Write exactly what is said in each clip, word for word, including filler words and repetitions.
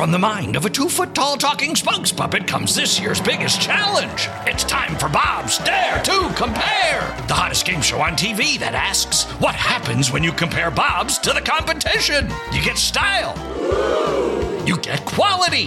From the mind of a two-foot-tall talking spokes puppet comes this year's biggest challenge. It's time for Bob's Dare to Compare, the hottest game show on T V that asks, what happens when you compare Bobs to the competition? You get style. You get quality.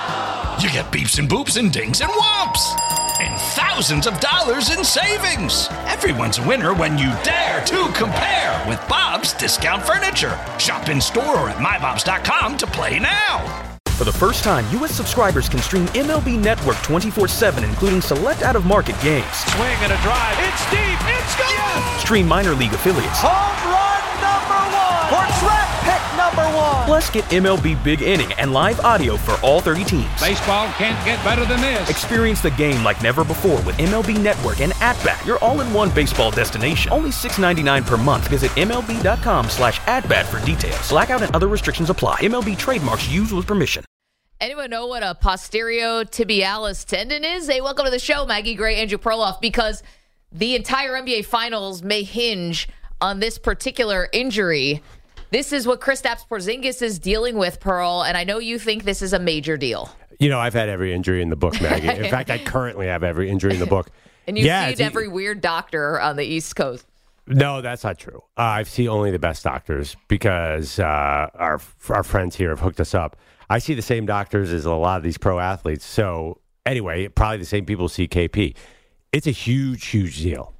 You get beeps and boops and dings and whomps. And thousands of dollars in savings. Everyone's a winner when you dare to compare with Bob's Discount Furniture. Shop in store or at my bobs dot com to play now. For the first time, U S subscribers can stream M L B Network twenty-four seven, including select out-of-market games. Swing and a drive. It's deep. It's gone. Yes! Stream minor league affiliates. Home run number one. Or draft pick number one. Plus, get M L B Big Inning and live audio for all thirty teams. Baseball can't get better than this. Experience the game like never before with M L B Network and At-Bat, your all-in-one baseball destination. Only six dollars and ninety-nine cents per month. Visit M L B dot com slash at-bat for details. Blackout and other restrictions apply. M L B trademarks used with permission. Anyone know what a posteriotibialis tendon is? Hey, welcome to the show, Maggie Gray, Andrew Perloff, because the entire N B A Finals may hinge on this particular injury. This is what Kristaps Porzingis is dealing with, Pearl, and I know you think this is a major deal. You know, I've had every injury in the book, Maggie. In fact, I currently have every injury in the book. And you've yeah, seen every weird doctor on the East Coast. No, that's not true. Uh, I've seen only the best doctors because uh, our our friends here have hooked us up. I see the same doctors as a lot of these pro athletes. So anyway, probably the same people see K P. It's a huge, huge deal.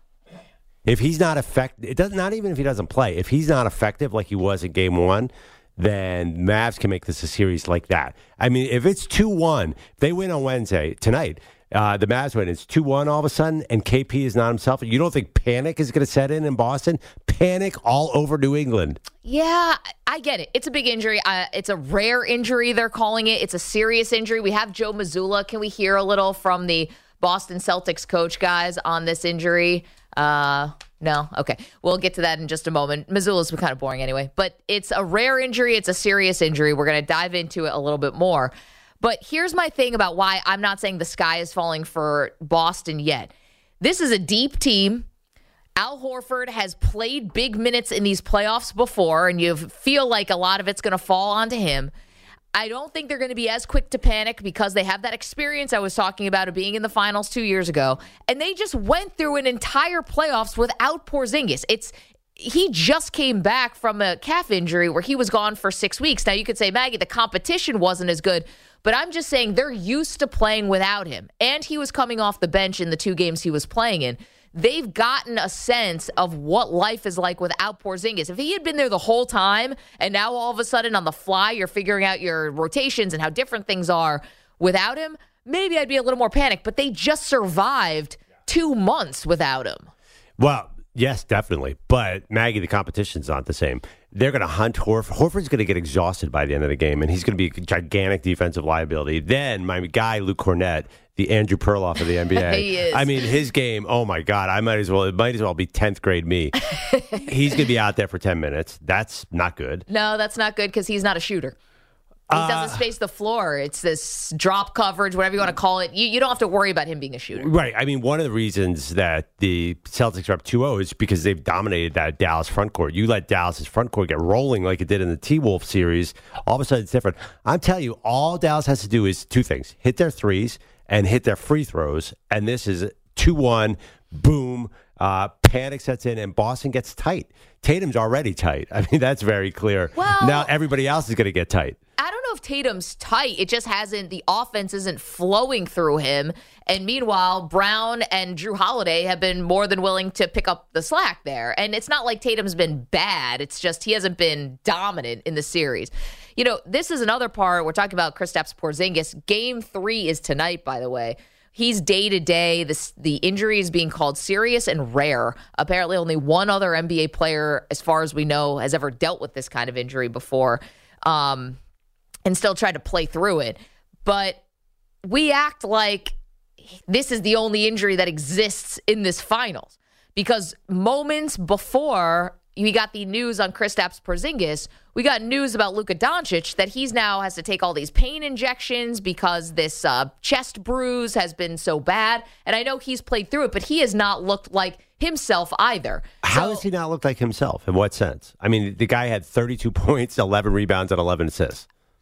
If he's not effective, it does not even if he doesn't play. If he's not effective like he was in game one, then Mavs can make this a series like that. I mean, if it's two one, if they win on Wednesday, tonight, uh, the Mavs win, it's two one all of a sudden, and K P is not himself. You don't think panic is going to set in in Boston? Panic all over New England. Yeah, I get it. It's a big injury. Uh, it's a rare injury, they're calling it. It's a serious injury. We have Joe Mazzulla. Can we hear a little from the Boston Celtics coach, guys, on this injury? Uh, no? Okay. We'll get to that in just a moment. Mazzulla's kind of boring anyway. But it's a rare injury. It's a serious injury. We're going to dive into it a little bit more. But here's my thing about why I'm not saying the sky is falling for Boston yet. This is a deep team. Al Horford has played big minutes in these playoffs before, and you feel like a lot of it's going to fall onto him. I don't think they're going to be as quick to panic because they have that experience I was talking about of being in the finals two years ago, and they just went through an entire playoffs without Porzingis. It's he just came back from a calf injury where he was gone for six weeks. Now, you could say, Maggie, the competition wasn't as good, but I'm just saying they're used to playing without him, and he was coming off the bench in the two games he was playing in. They've gotten a sense of what life is like without Porzingis. If he had been there the whole time, and now all of a sudden on the fly you're figuring out your rotations and how different things are without him, maybe I'd be a little more panicked. But they just survived two months without him. Well, yes, definitely. But, Maggie, the competition's not the same. They're going to hunt Horford. Horford's going to get exhausted by the end of the game, and he's going to be a gigantic defensive liability. Then my guy, Luke Cornett, the Andrew Perloff of the N B A. He is. I mean, his game, oh, my God, I might as well, it might as well be tenth grade me. He's going to be out there for ten minutes. That's not good. No, that's not good because he's not a shooter. He Uh, doesn't space the floor. It's this drop coverage, whatever you want to call it. You, you don't have to worry about him being a shooter. Right. I mean, one of the reasons that the Celtics are up two oh is because they've dominated that Dallas front court. You let Dallas's front court get rolling like it did in the T-Wolf series, all of a sudden it's different. I'm telling you, all Dallas has to do is two things. Hit their threes and hit their free throws. And this is two one, boom, uh, panic sets in, and Boston gets tight. Tatum's already tight. I mean, that's very clear. Well, now everybody else is going to get tight. I don't know if Tatum's tight. It just hasn't, the offense isn't flowing through him. And meanwhile, Brown and Drew Holiday have been more than willing to pick up the slack there. And it's not like Tatum's been bad. It's just he hasn't been dominant in the series. You know, this is another part. We're talking about Kristaps Porzingis. Game three is tonight, by the way. He's day-to-day. This, the injury is being called serious and rare. Apparently only one other N B A player, as far as we know, has ever dealt with this kind of injury before. Um... and still try to play through it. But we act like this is the only injury that exists in this finals. Because moments before we got the news on Kristaps Porzingis, we got news about Luka Doncic that he's now has to take all these pain injections because this uh, chest bruise has been so bad. And I know he's played through it, but he has not looked like himself either. How so, does he not look like himself? In what sense? I mean, the guy had thirty-two points, eleven rebounds, and eleven assists.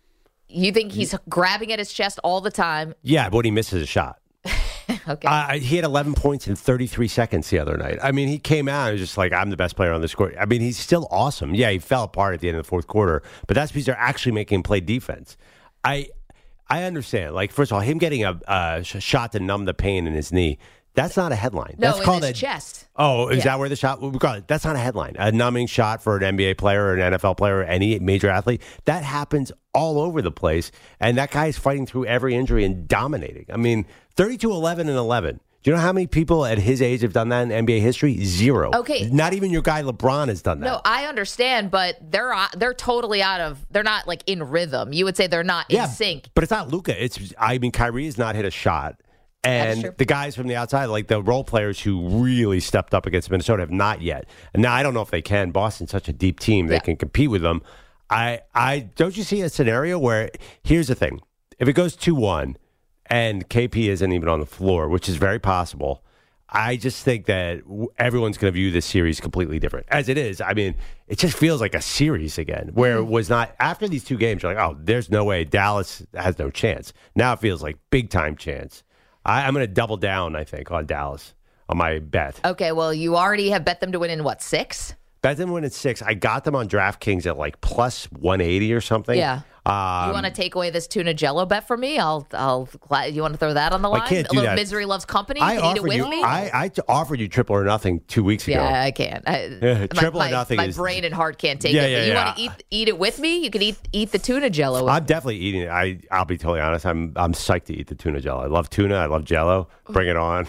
You think he's grabbing at his chest all the time? Yeah, but he misses a shot. Okay. Uh, he had eleven points in thirty-three seconds the other night. I mean, he came out and was just like, I'm the best player on the court. I mean, he's still awesome. Yeah, he fell apart at the end of the fourth quarter, but that's because they're actually making him play defense. I I understand. Like, first of all, him getting a, a shot to numb the pain in his knee, that's not a headline. No, that's in called his a, chest. Oh, is Yeah. that where the shot? Regardless, that's not a headline. A numbing shot for an N B A player or an N F L player or any major athlete, that happens all over the place. And that guy is fighting through every injury and dominating. I mean, thirty-two, eleven, and eleven. Do you know how many people at his age have done that in N B A history? Zero. Okay. Not even your guy LeBron has done that. No, I understand, but they're uh, they're totally out of. They're not like in rhythm. You would say they're not yeah, in sync. But it's not Luka. It's I mean, Kyrie has not hit a shot. That is And true. the guys from the outside, like the role players who really stepped up against Minnesota, have not yet. And now I don't know if they can. Boston's such a deep team; they Yeah. can compete with them. I, I don't you see a scenario where here's the thing: if it goes two one, and K P isn't even on the floor, which is very possible, I just think that w- everyone's going to view this series completely different. As it is, I mean, it just feels like a series again, where it was not after these two games. You're like, oh, there's no way Dallas has no chance. Now it feels like big time chance. I, I'm going to double down, I think, on Dallas on my bet. Okay, well, you already have bet them to win in what, six? Bet them win at six. I got them on DraftKings at like plus one eighty or something. Yeah. Um, You want to take away this tuna Jello bet from me? I'll, I'll. You want to throw that on the I line? can't a do little that. misery loves company. You I can eat it offered with you. me. I, I t- offered you triple or nothing two weeks ago. yeah, I can't. I, Yeah, my- triple or my, nothing My is- brain and heart can't take Yeah, it. yeah, but you yeah. want to eat eat it with me? You can eat eat the tuna Jello. With I'm definitely eating it. I I'll be totally honest. I'm I'm psyched to eat the tuna Jello. I love tuna. I love Jello. Bring it on.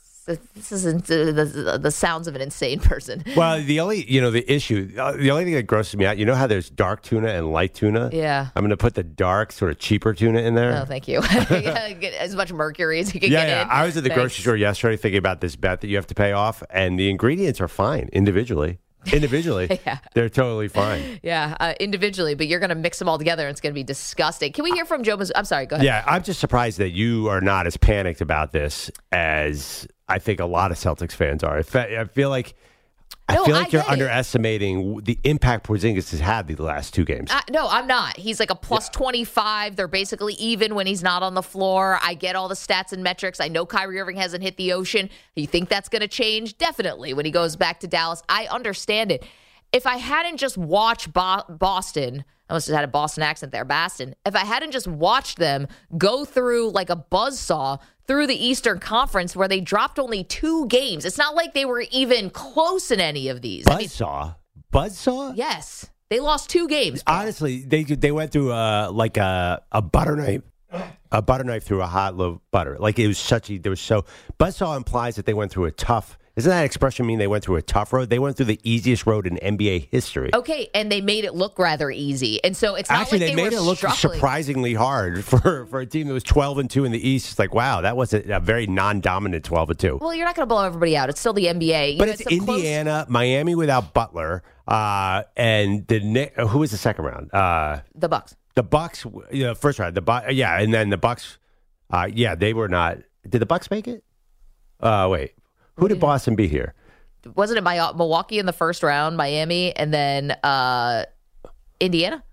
This isn't uh, the, the sounds of an insane person. Well, the only you know the issue, uh, the only thing that grosses me out. You know how there's dark tuna and light tuna. Yeah. I'm going to put the dark, sort of cheaper tuna in there. No, thank you. Get as much mercury as you can yeah, get yeah. in. I was at the Thanks. grocery store yesterday thinking about this bet that you have to pay off, and the ingredients are fine individually. Individually, Yeah. they're totally fine. Yeah, uh, individually, but you're going to mix them all together, and it's going to be disgusting. Can we hear from Joe? Maz- I'm sorry. Go ahead. Yeah, I'm just surprised that you are not as panicked about this as I think a lot of Celtics fans are. I fe- I feel like I No, feel I like you're get it. underestimating the impact Porzingis has had these last two games. Uh, no, I'm not. He's like a plus twenty-five. They're basically even when he's not on the floor. I get all the stats and metrics. I know Kyrie Irving hasn't hit the ocean. You think that's going to change? Definitely when he goes back to Dallas. I understand it. If I hadn't just watched Bo- Boston, I must have had a Boston accent there, Boston. If I hadn't just watched them go through like a buzzsaw through the Eastern Conference where they dropped only two games, it's not like they were even close in any of these. I mean, Buzzsaw, buzzsaw. yes, they lost two games. Honestly, they they went through uh, like a a butter knife, a butter knife through a hot loaf of butter. Like it was such a there was so buzzsaw implies that they went through a tough. Doesn't that expression mean they went through a tough road? They went through the easiest road in N B A history. Okay, and they made it look rather easy, and so it's not Actually, like they, they, made were it look struggling. surprisingly hard for, for a team that was twelve and two in the East. It's like, wow, that was a, a very non-dominant twelve and two. Well, you're not going to blow everybody out. It's still the N B A. You But know, it's some close- Indiana, Miami without Butler, uh, and the Knick- who was the second round? Uh, the Bucks. the Bucks, you know, first round. The Bu- yeah, and then the Bucks. Uh, yeah, they were not. Did the Bucks make it? Uh, wait, who did Boston beat here? Wasn't it my, Milwaukee in the first round, Miami, and then uh, Indiana?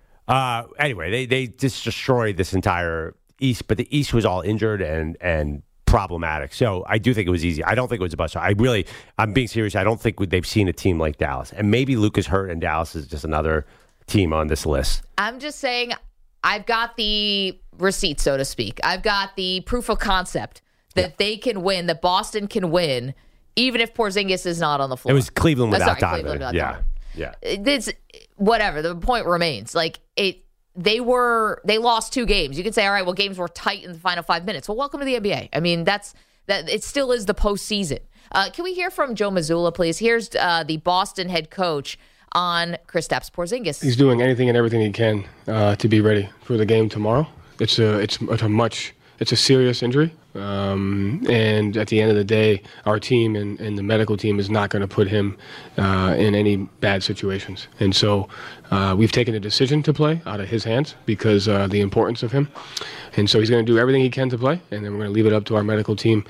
Uh, anyway, they they just destroyed this entire East, but the East was all injured and and problematic. So I do think it was easy. I don't think it was a bust. I really, I'm being serious. I don't think they've seen a team like Dallas, and maybe Luka's hurt, and Dallas is just another team on this list. I'm just saying I've got the receipt, so to speak. I've got the proof of concept that Yeah. they can win, that Boston can win, even if Porzingis is not on the floor. It was Cleveland Uh, without sorry, Donovan. Cleveland without yeah, Donovan. yeah. It's whatever. The point remains. Like it, they were they lost two games. You could say, all right, well, games were tight in the final five minutes. Well, welcome to the N B A. I mean, that's that. It still is the postseason. Uh, can we hear from Joe Mazzulla, please? Here's uh, the Boston head coach on Kristaps Porzingis. He's doing anything and everything he can uh, to be ready for the game tomorrow. It's a it's, it's a much it's a serious injury, um, and at the end of the day, our team and, and the medical team is not going to put him uh, in any bad situations. And so uh, we've taken a decision to play out of his hands because uh, the importance of him. And so he's going to do everything he can to play, and then we're going to leave it up to our medical team,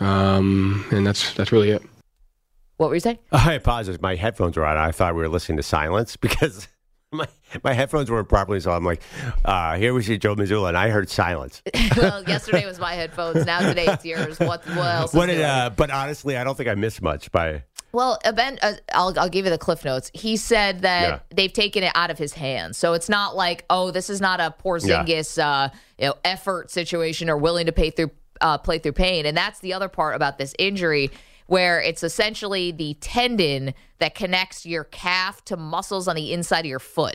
um, and that's that's really it. What were you saying? I apologize. My headphones were on. I thought we were listening to silence because my my headphones weren't properly, so I'm like, uh, here we see Joe Mazzulla, and I heard silence. Well, yesterday was my headphones. Now today it's yours. What, what else? What is did, doing? uh, but honestly, I don't think I missed much by. Well, Ben, uh, I'll I'll give you the cliff notes. He said that Yeah. they've taken it out of his hands, so it's not like, oh, this is not a Porzingis uh, you know effort situation or willing to pay through uh, play through pain, and that's the other part about this injury, where it's essentially the tendon that connects your calf to muscles on the inside of your foot.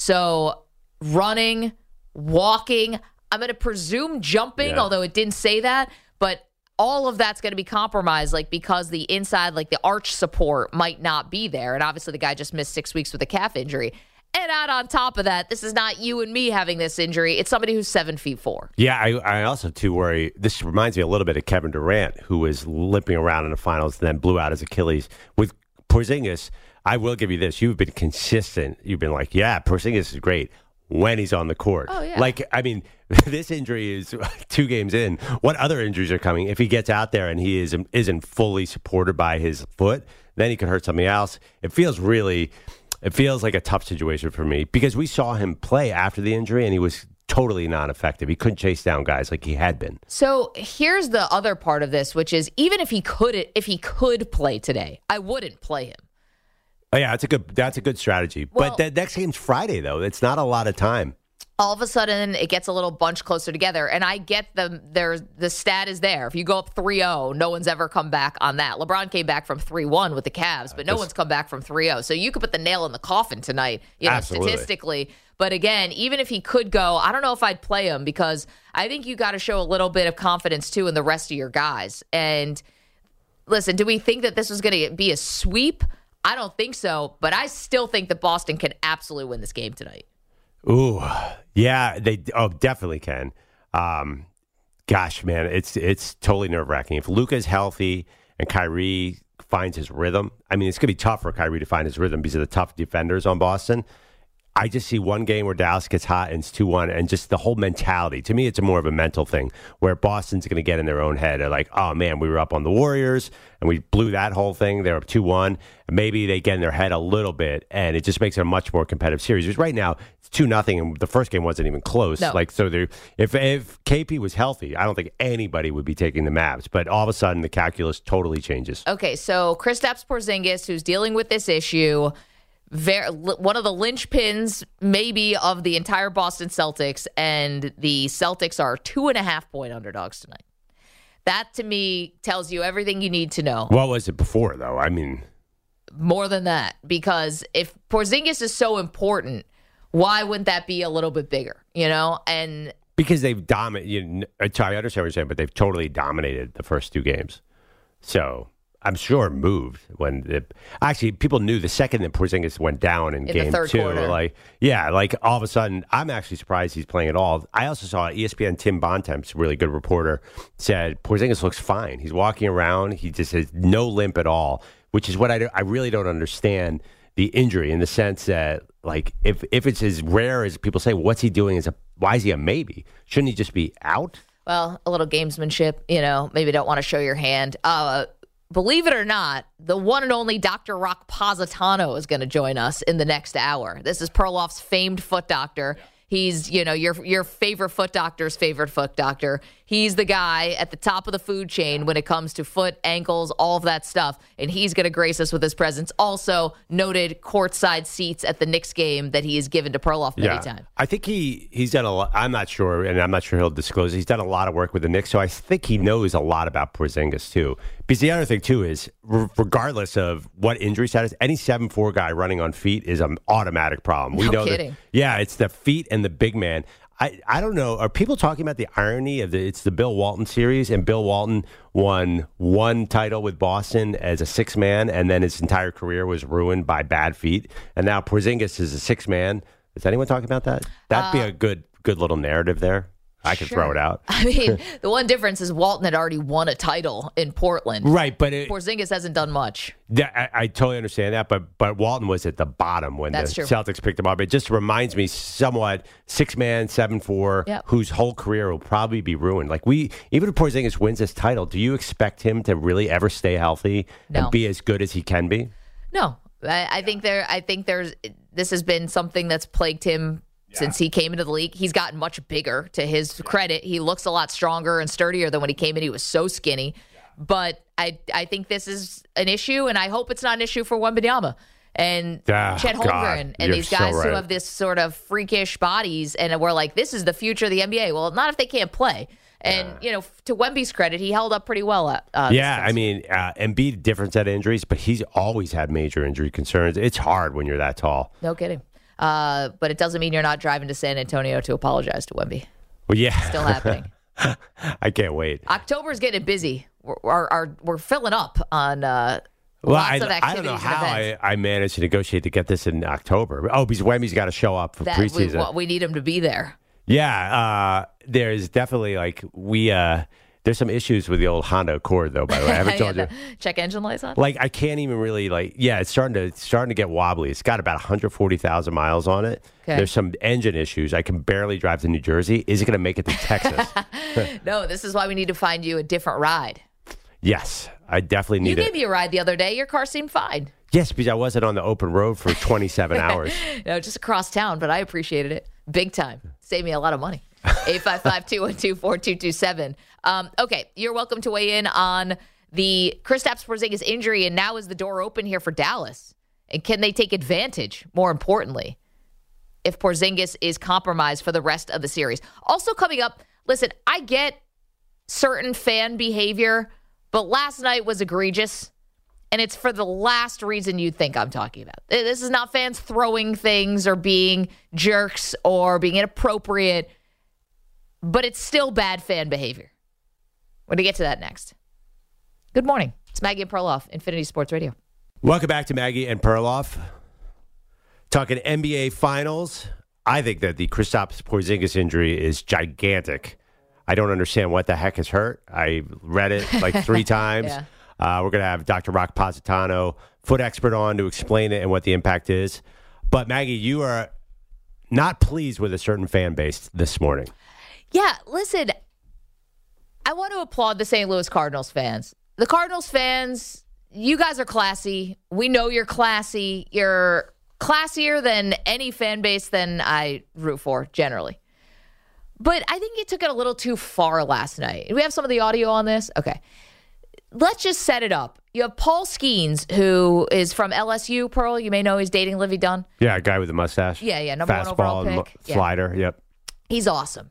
So running, walking, I'm going to presume jumping, Yeah. although it didn't say that, but all of that's going to be compromised, like because the inside, like the arch support might not be there. And obviously the guy just missed six weeks with a calf injury. And out on top of that, this is not you and me having this injury. It's somebody who's seven feet four. Yeah, I, I also too worry. This reminds me a little bit of Kevin Durant, who was limping around in the finals and then blew out his Achilles. With Porzingis, I will give you this: you've been consistent. You've been like, yeah, Porzingis is great when he's on the court. Oh, yeah. Like, I mean, this injury is two games in. What other injuries are coming? If he gets out there and he is, isn't fully supported by his foot, then he could hurt something else. It feels really, it feels like a tough situation for me because we saw him play after the injury and he was totally non-effective. He couldn't chase down guys like he had been. So here's the other part of this, which is even if he could, if he could play today, I wouldn't play him. Oh yeah, that's a good that's a good strategy. Well, but the next game's Friday though. It's not a lot of time. All of a sudden, it gets a little bunch closer together, and I get the there the stat is there. If you go up three oh, no one's ever come back on that. LeBron came back from three one with the Cavs, but no this- one's come back from three oh. So you could put the nail in the coffin tonight, you know, Absolutely. statistically. But again, even if he could go, I don't know if I'd play him because I think you got to show a little bit of confidence too in the rest of your guys. And listen, do we think that this was going to be a sweep? I don't think so, but I still think that Boston can absolutely win this game tonight. Ooh, yeah, they oh definitely can. Um, gosh, man, it's it's totally nerve wracking. If Luka's healthy and Kyrie finds his rhythm, I mean, it's gonna be tough for Kyrie to find his rhythm because of the tough defenders on Boston. I just see one game where Dallas gets hot and it's two one, and just the whole mentality. To me, it's more of a mental thing where Boston's going to get in their own head. They're like, oh, man, we were up on the Warriors, and we blew that whole thing. They're up two one. Maybe they get in their head a little bit, and it just makes it a much more competitive series. Because right now, it's two nothing, and the first game wasn't even close. No. Like, so they're- if, if K P was healthy, I don't think anybody would be taking the Mavs. But all of a sudden, the calculus totally changes. Okay, so Kristaps Porzingis, who's dealing with this issue, very, one of the linchpins maybe of the entire Boston Celtics, and the Celtics are two and a half point underdogs tonight. That to me tells you everything you need to know. What was it before, though? I mean, More than that, because if Porzingis is so important, why wouldn't that be a little bit bigger? You know, and because they've dominated. You know, I understand what you're saying, but they've totally dominated the first two games. So I'm sure it moved when it, actually people knew the second that Porzingis went down in, In the game third two. quarter. Like, yeah, like all of a sudden, I'm actually surprised he's playing at all. I also saw E S P N Tim Bontemps, a really good reporter, said Porzingis looks fine. He's walking around. He just has no limp at all, which is what I, do- I really don't understand the injury in the sense that, like, if if it's as rare as people say, what's he doing? Is a why is he a maybe? Shouldn't he just be out? well, a little gamesmanship, you know, maybe don't want to show your hand. Uh, believe it or not, the one and only Doctor Rock Positano is going to join us in the next hour. This is Perloff's famed foot doctor. He's, you know, your your favorite foot doctor's favorite foot doctor. He's the guy at the top of the food chain when it comes to foot, ankles, all of that stuff. And he's going to grace us with his presence. Also, noted courtside seats at the Knicks game that he has given to Perloff many times. I think he he's done a lot. I'm not sure, and I'm not sure he'll disclose. He's done a lot of work with the Knicks, so I think he knows a lot about Porzingis too. Because the other thing too is, r- regardless of what injury status, any seven four guy running on feet is an automatic problem. We No know kidding. that. Yeah, it's the feet and the big man. I, I don't know. Are people talking about the irony of the it's the Bill Walton series, and Bill Walton won one title with Boston as a six man, and then his entire career was ruined by bad feet, and now Porzingis is a six man. Is anyone talking about that? That'd be a good good little narrative there. I could throw Sure. it out. I mean, the one difference is Walton had already won a title in Portland. Right, but it, Porzingis hasn't done much. that, I, I totally understand that. But but Walton was at the bottom when That's the true. Celtics picked him up. It just reminds me somewhat six man, seven four, Yep. whose whole career will probably be ruined. Like we, even if Porzingis wins this title, do you expect him to really ever stay healthy No. and be as good as he can be? No. I, I think there. I think there's. This has been something that's plagued him yeah. since he came into the league. He's gotten much bigger. To his credit, he looks a lot stronger and sturdier than when he came in. He was so skinny. Yeah. But I, I think this is an issue, and I hope it's not an issue for Wembanyama and ah, Chet Holmgren God, and these guys so right. who have this sort of freakish bodies, and we're like, this is the future of the N B A. Well, not if they can't play. And, you know, to Wemby's credit, he held up pretty well. At, uh, yeah, I mean, uh, Embiid, different set of injuries, but he's always had major injury concerns. It's hard when you're that tall. No kidding. Uh, but it doesn't mean you're not driving to San Antonio to apologize to Wemby. Well, yeah. Still happening. I can't wait. October's getting busy. We're, we're, we're, we're filling up on uh, well, lots I, of activities I don't know how and I, events. I managed to negotiate to get this in October. Oh, because Wemby's got to show up for that preseason. We, well, we need him to be there. Yeah, uh, there's definitely like we uh, there's some issues with the old Honda Accord though. By the way, I haven't told you. Check engine lights on. Like I can't even really like. Yeah, it's starting to it's starting to get wobbly. It's got about one hundred forty thousand miles on it. Okay. There's some engine issues. I can barely drive to New Jersey. Is it going to make it to Texas? No, this is why we need to find you a different ride. Yes, I definitely need you it. You gave me a ride the other day. Your car seemed fine. Yes, because I wasn't on the open road for twenty-seven hours. No, just across town, but I appreciated it. Big time. Saved me a lot of money. eight five five, two one two, four two two seven. Um, okay, you're welcome to weigh in on the Kristaps Porzingis injury, and now is the door open here for Dallas? And can they take advantage, more importantly, if Porzingis is compromised for the rest of the series? Also coming up, listen, I get certain fan behavior, but last night was egregious. And it's for the last reason you think I'm talking about. This is not fans throwing things or being jerks or being inappropriate, but it's still bad fan behavior. We're going to get to that next. Good morning. It's Maggie and Perloff, Infinity Sports Radio. Welcome back to Maggie and Perloff. Talking N B A Finals. I think that the Kristaps Porzingis injury is gigantic. I don't understand what the heck is hurt. I read it like three times. Yeah. Uh, we're going to have Doctor Rock Positano, foot expert, on to explain it and what the impact is. But, Maggie, you are not pleased with a certain fan base this morning. Yeah, listen, I want to applaud the Saint Louis Cardinals fans. The Cardinals fans, you guys are classy. We know you're classy. You're classier than any fan base than I root for, generally. But I think you took it a little too far last night. Do we have some of the audio on this? Okay. Let's just set it up. You have Paul Skeens, who is from L S U, Pearl. You may know he's dating Livy Dunn. Yeah, a guy with a mustache. Yeah, yeah, number Fastball, one overall pick. Mo- yeah. Slider, yep. He's awesome.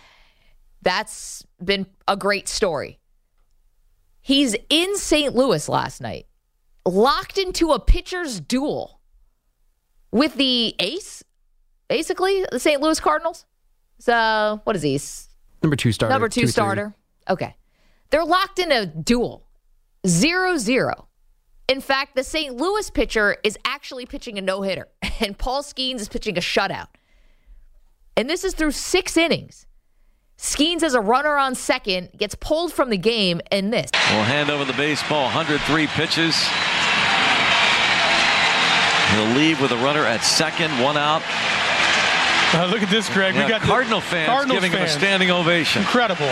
That's been a great story. He's in Saint Louis last night, locked into a pitcher's duel with the ace, basically, the Saint Louis Cardinals. So, what is he? Number two starter. Number two, two starter. Three. Okay. They're locked in a duel. Zero, zero. In fact, the Saint Louis pitcher is actually pitching a no-hitter, and Paul Skeens is pitching a shutout. And this is through six innings. Skeens has a runner on second, gets pulled from the game, and this. We'll hand over the baseball, one hundred three pitches. He'll leave with a runner at second, one out. Uh, look at this, Greg. Yeah, we got Cardinal fans Cardinals giving fans. him a standing ovation. Incredible.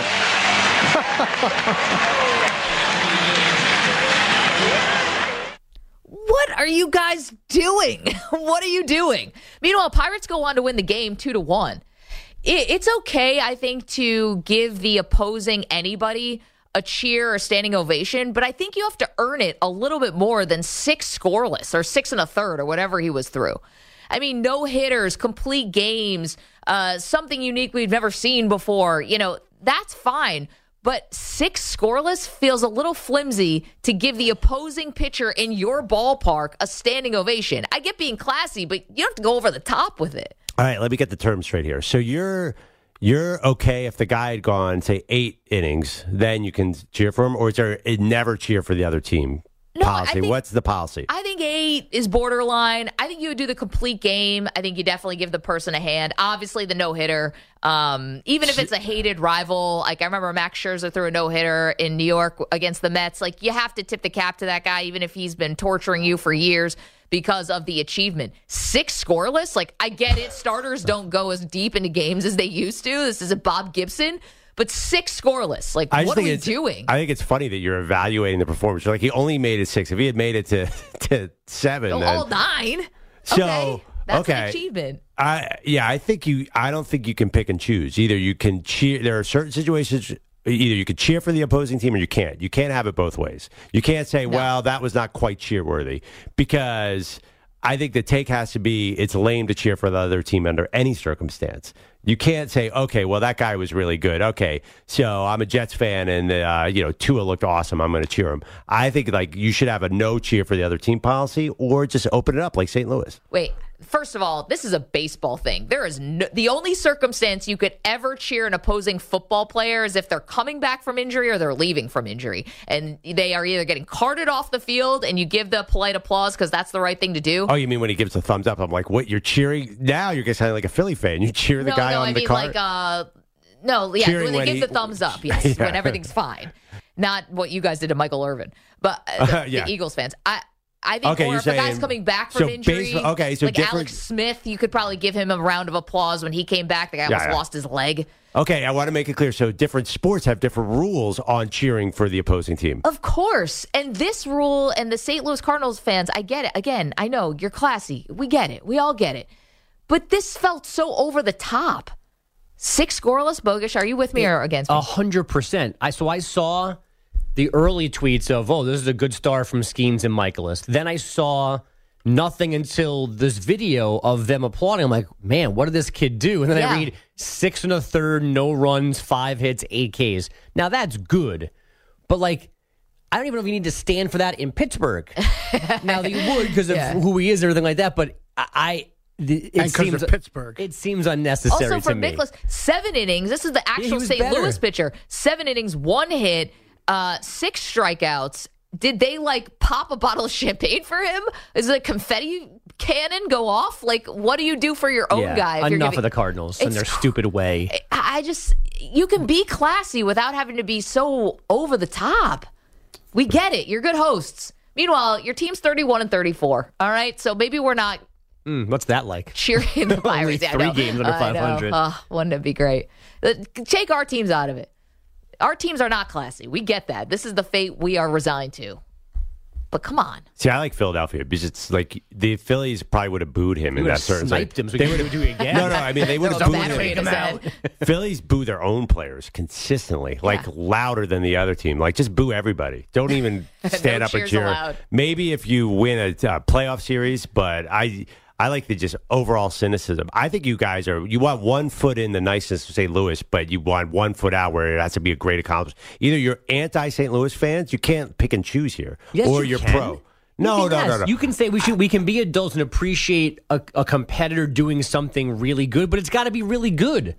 What are you guys doing? What are you doing? Meanwhile, Pirates go on to win the game two to one. It, it's okay, I think, to give the opposing anybody a cheer or standing ovation, but I think you have to earn it a little bit more than six scoreless or six and a third or whatever he was through. I mean, no hitters, complete games, uh, something unique we've never seen before. You know, that's fine. But six scoreless feels a little flimsy to give the opposing pitcher in your ballpark a standing ovation. I get being classy, but you have to go over the top with it. All right, let me get the terms straight here. So you're you're okay if the guy had gone, say, eight innings, then you can cheer for him, or is there a never cheer for the other team no, policy? Think, What's the policy? I think eight is borderline. I think you would do the complete game. I think you definitely give the person a hand. Obviously, the no-hitter, um, even if it's a hated rival. Like I remember Max Scherzer threw a no-hitter in New York against the Mets. Like you have to tip the cap to that guy, even if he's been torturing you for years because of the achievement. Six scoreless? Like, I get it. Starters don't go as deep into games as they used to. This is a Bob Gibson. But six scoreless. Like, I just what are think we it's, doing? I think it's funny that you're evaluating the performance. You're like, he only made it six. If he had made it to, to seven, oh, then, all nine. So, okay. That's okay. an achievement. I yeah, I think you. I don't think you can pick and choose. Either you can cheer. There are certain situations. Either you can cheer for the opposing team or you can't. You can't have it both ways. You can't say, No. well, that was not quite cheer-worthy, because I think the take has to be it's lame to cheer for the other team under any circumstance. You can't say, okay, well, that guy was really good. Okay, so I'm a Jets fan, and uh, you know Tua looked awesome. I'm going to cheer him. I think like you should have a no cheer for the other team policy, or just open it up like Saint Louis. Wait, first of all, this is a baseball thing. There is no, the only circumstance you could ever cheer an opposing football player is if they're coming back from injury or they're leaving from injury. And they are either getting carted off the field and you give the polite applause because that's the right thing to do. Oh, you mean when he gives the thumbs up? I'm like, what? You're cheering? Now you're going to sound like a Philly fan. You cheer the no, guy no, on I the mean cart? like, uh, no, yeah, Cheering when they when give he- the thumbs up, yes, Yeah. when everything's fine. Not what you guys did to Michael Irvin, but uh, the, Uh, yeah. the Eagles fans. I I think Okay, more you're if a guy's saying- coming back from so injury, baseball- okay, so like different- Alex Smith, you could probably give him a round of applause when he came back. The guy Yeah, almost yeah. lost his leg. Okay, I want to make it clear. So different sports have different rules on cheering for the opposing team. Of course. And this rule and the Saint Louis Cardinals fans, I get it. Again, I know you're classy. We get it. We all get it. But this felt so over the top. Six scoreless, Bogish. Are you with me or against me? A hundred percent. I so I saw the early tweets of, oh, this is a good start from Skeens and Michaelis. Then I saw nothing until this video of them applauding. I'm like, man, what did this kid do? And then Yeah. I read six and a third, no runs, five hits, eight Ks. Now that's good, but like, I don't even know if you need to stand for that in Pittsburgh. Now that you would because of Yeah. who he is and everything like that, but I. I it And 'cause seems of Pittsburgh. It seems unnecessary Also for to me. Nicholas, seven innings. This is the he actual was Saint better. Louis pitcher. Seven innings, one hit, uh, six strikeouts. Did they like pop a bottle of champagne for him? Is the confetti cannon go off? Like, what do you do for your own Yeah, guy? if you're enough giving- of the Cardinals and It's their cr- stupid way. I I just, you can be classy without having to be so over the top. We get it. You're good hosts. Meanwhile, your team's thirty-one and thirty-four. All right, so maybe we're not Mm, what's that like? cheering the Only Pirates. Yeah, I three know. games under I five hundred. know. Oh, wouldn't it be great? Uh, Take our teams out of it. Our teams are not classy. We get that. This is the fate we are resigned to. But come on. See, I like Philadelphia because it's like the Phillies probably would have booed him in would that have certain sniped him so we They couldn't would do it again. No, no, I mean they would Throw have a booed battery in him. his head. Phillies boo their own players consistently, like louder than the other team. Like just boo everybody. Don't even stand No up and cheers cheer. allowed. Maybe if you win a uh, playoff series, but I. I like the just overall cynicism. I think you guys are, you want one foot in the niceness of Saint Louis, but you want one foot out where it has to be a great accomplishment. Either you're anti-Saint Louis fans, you can't pick and choose here, Yes, or you you're can. pro. No, You no, can- no, yes, no. You can say we should. We can be adults and appreciate a, a competitor doing something really good, but it's got to be really good.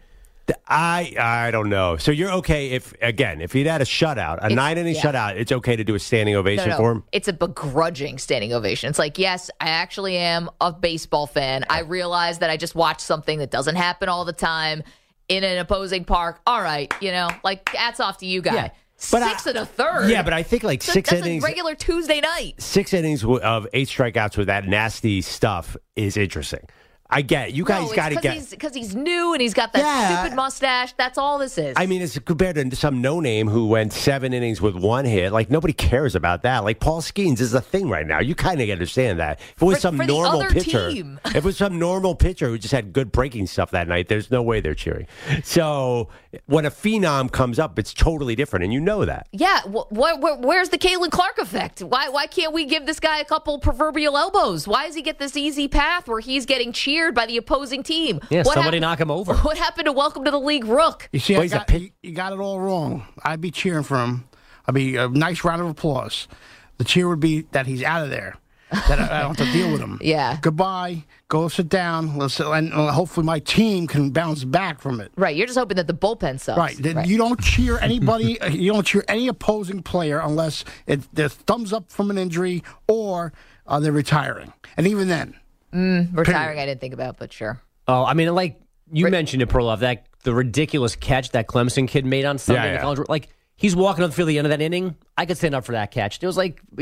I I don't know. So you're okay if, again, if he'd had a shutout, a It's- nine-inning yeah. shutout, it's okay to do a standing ovation No, no, for him? it's a begrudging standing ovation. It's like, yes, I actually am a baseball fan. I realize that I just watched something that doesn't happen all the time in an opposing park. All right, you know, like, hats off to you guy. Yeah. But Six I- and a third. Yeah, but I think like That's a- six that's innings, a regular Tuesday night. six innings w- of eight strikeouts with that nasty stuff is interesting. I get it. You guys no, got to because get. he's, because he's new and he's got that Yeah. stupid mustache. That's all this is. I mean, it's compared to some no-name who went seven innings with one hit. Like, nobody cares about that. Like, Paul Skeens is a thing right now. You kind of understand that. If it was For- some for the normal other pitcher, team. if it was some normal pitcher who just had good breaking stuff that night, there's no way they're cheering. So when a phenom comes up, it's totally different, and you know that. yeah, wh- wh- wh- where's the Caitlin Clark effect? Why why can't we give this guy a couple proverbial elbows? Why does he get this easy path where he's getting cheered by the opposing team? Yeah, What somebody hap- knock him over. What happened to Welcome to the League Rook? You see, Well, I he's a got, pit- you, you got it all wrong. I'd be cheering for him. I'd be a nice round of applause. The cheer would be that he's out of there. That I, I don't have to deal with him. Yeah. Goodbye. Go sit down. Let's, and uh, hopefully my team can bounce back from it. Right, you're just hoping that the bullpen sucks. Right. Then You don't cheer anybody. uh, you don't cheer any opposing player unless it, there's thumbs up from an injury or uh, they're retiring. And even then, Retiring, I didn't think about, but sure. Oh, I mean, like you Ri- mentioned it, Perloff, that the ridiculous catch that Clemson kid made on Sunday. Yeah, in the yeah. college, like he's walking up the field at the end of that inning. I could stand up for that catch. It was like, you know,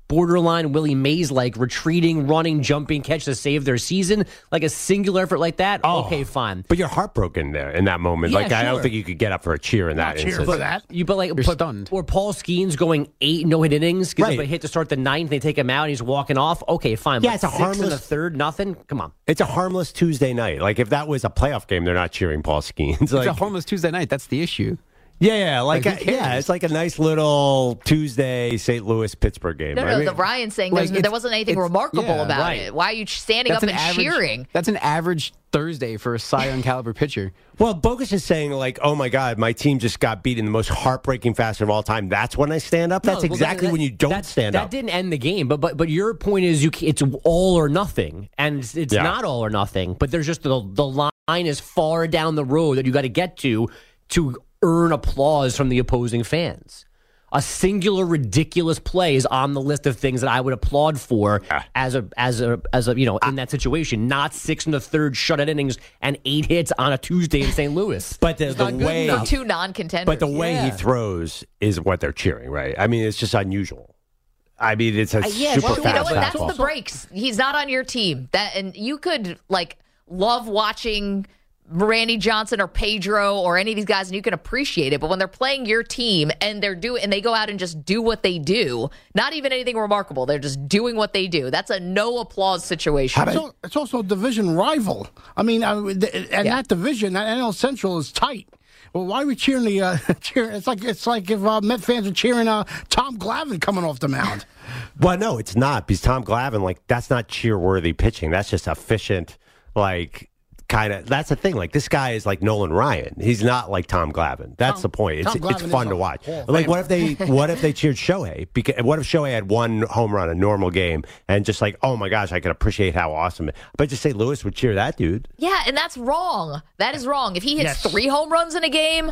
borderline Willie Mays like retreating, running, jumping catch to save their season, like a singular effort like that, Oh, okay, fine. But you're heartbroken there in that moment. Yeah, like I don't sure. think you could get up for a cheer in that cheer instance. for that. You but like You're put- stunned. Or Paul Skeens going eight no hit innings, gives Right. up a hit to start the ninth, they take him out, and he's walking off. Okay, fine. Yeah, but it's a six in harmless- the third, nothing. Come on. It's a harmless Tuesday night. Like if that was a playoff game, they're not cheering Paul Skeens. It's Like, a harmless Tuesday night. That's the issue. yeah, yeah, like, Like, who a- yeah, cares? it's like a nice little Tuesday Saint Louis Pittsburgh game. No, right? no, I mean, the Ryan's saying Like, there's, there it's- wasn't anything it's- remarkable yeah, about right. it. Why are you standing That's up an and average, cheering? That's an average Thursday for a Cy Young caliber pitcher. Well, Bogus is saying like, "Oh my God, my team just got beat in the most heartbreaking fashion of all time." That's when I stand up. That's No, well, exactly that- when you don't that, stand that up. didn't end the game, but but but your point is you ca- it's all or nothing, and it's, it's Yeah. not all or nothing. But there's just the the line is far down the road that you got to get to to earn applause from the opposing fans. A singular ridiculous play is on the list of things that I would applaud for as a as a as a you know in that situation. Not six in the third shutout innings and eight hits on a Tuesday in Saint Louis. But the, the not good way, enough. Two non-contenders. but the way he Yeah. throws is what they're cheering, right? I mean, it's just unusual. I mean, it's a yeah, super well, you know fast what? That's fastball. the breaks. He's not on your team. That and you could like love watching Randy Johnson or Pedro or any of these guys, and you can appreciate it. But when they're playing your team and they're doing and they go out and just do what they do, not even anything remarkable, they're just doing what they do. That's a no applause situation. It's, al- it's also a division rival. I mean, I, th- and Yeah. that division, that N L Central is tight. Well, why are we cheering the uh, cheer? It's like it's like if uh, Met fans are cheering uh, Tom Glavine coming off the mound. Well, no, it's not because Tom Glavine, like, that's not cheer-worthy pitching. That's just efficient, like, kind of. That's the thing. Like, this guy is like Nolan Ryan. He's not like Tom Glavine. That's Tom- the point. It's Tom it's Glavine fun is to a watch. Hall of Like, Famer. what if they what if they cheered Shohei? Because what if Shohei had one home run, a normal game, and just like, oh my gosh, I can appreciate how awesome. But just Saint Louis would cheer that dude. Yeah, and that's wrong. That is wrong. If he hits Yes. three home runs in a game, uh,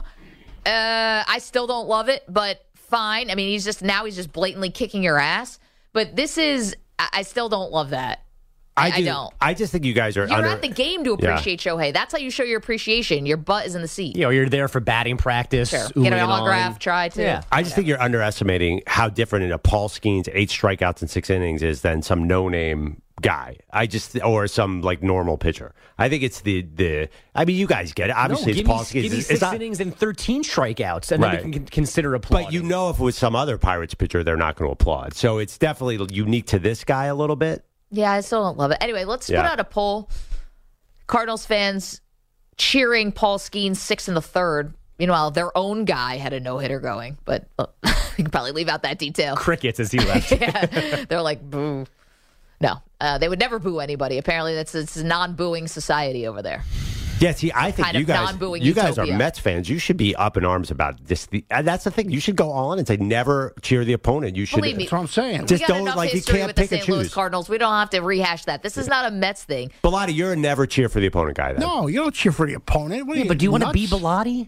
I still don't love it, but fine. I mean, he's just now he's just blatantly kicking your ass. But this is, I, I still don't love that. I, I do- don't. I just think you guys are You're under. at the game to Yeah. appreciate Shohei. That's how you show your appreciation. Your butt is in the seat. You know, you're there for batting practice. Sure. oohing Get an and autograph, awing. try to. Yeah. I just think you're underestimating how different in a Paul Skeens eight strikeouts in six innings is than some no-name guy. I just or some like normal pitcher. I think it's the the. I mean, you guys get it. Obviously, no, it's give Paul me, Skeens. give me It's six not- innings and thirteen strikeouts, and Right. then you can consider applauding. But you know, if it was some other Pirates pitcher, they're not going to applaud. So it's definitely unique to this guy a little bit. Yeah, I still don't love it. Anyway, let's Yeah. put out a poll. Cardinals fans cheering Paul Skeens six in the third. Meanwhile, their own guy had a no-hitter going, but uh, you can probably leave out that detail. crickets as he left. Yeah, they're like, boo. No, uh, they would never boo anybody. Apparently, that's it's a non-booing society over there. Yeah, see, I think Kind you of guys, non-booing you guys utopia. are Mets fans. You should be up in arms about this. The, and that's the thing. You should go on and say never cheer the opponent. You should. Believe me. That's what I'm saying. Just we got don't enough like you history can't with the pick and Saint Louis choose. Cardinals. We don't have to rehash that. This is not a Mets thing. Bellotti, you're a never cheer for the opponent guy. Then. No, you don't cheer for the opponent. What are Yeah, but do you want to be nuts? Bellotti?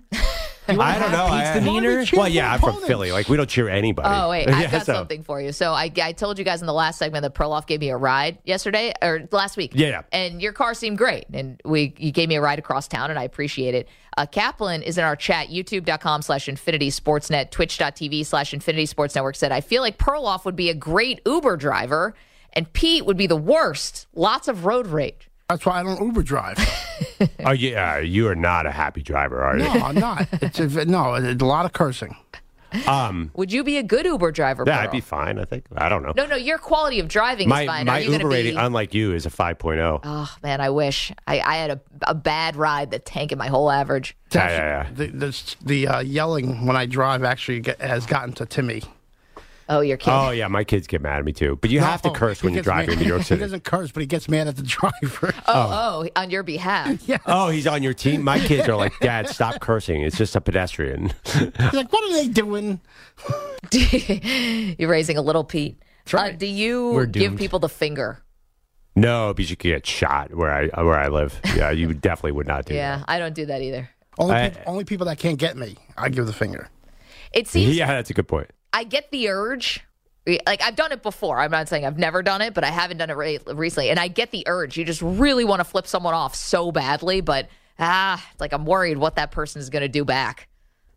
I don't know. Pete's I, demeanor? cheer well, for yeah, I'm from opponents. Philly. Like we don't cheer anybody. Oh, wait. Yeah, I've got so- something for you. So I, I told you guys in the last segment that Perloff gave me a ride yesterday or last week. Yeah. And your car seemed great. And we you gave me a ride across town, and I appreciate it. Uh, Kaplan is in our chat, youtube.com slash Infinity Sportsnet, twitch.tv slash Infinity Sports Network said, I feel like Perloff would be a great Uber driver, and Pete would be the worst. Lots of road rage. That's why I don't Uber drive. Oh yeah, you are not a happy driver, are you? No, I'm not. It's a, no, it's a lot of cursing. Um, Would you be a good Uber driver, yeah, Perloff? I'd be fine. I think. I don't know. No, no, your quality of driving my is fine. my Are you Uber gonna rating, be... unlike you, is a five point oh. Oh, man, I wish. I, I had a, a bad ride that tanked my whole average. It's Yeah, actually- yeah, The, the, the uh, yelling when I drive actually get, has gotten to Timmy. Oh, you're kidding. Oh yeah, my kids get mad at me too. But you have to No, curse he when you're gets driving mad- in New York He City. doesn't curse, but he gets mad at the driver. oh, oh, on your behalf. yeah. Oh, he's on your team. My kids are like, Dad, stop cursing. It's just a pedestrian. He's like, what are they doing? You're raising a little Pete. Uh, right. do you We're give doomed. people the finger? No, because you could get shot where I where I live. Yeah, you definitely would not do Yeah, I don't do that either. Only, I- peop- only people that can't get me, I give the finger. It that. seems Yeah, that's a good point. I get the urge. Like, I've done it before. I'm not saying I've never done it, but I haven't done it re- recently. And I get the urge. You just really want to flip someone off so badly, but ah, it's like I'm worried what that person is going to do back.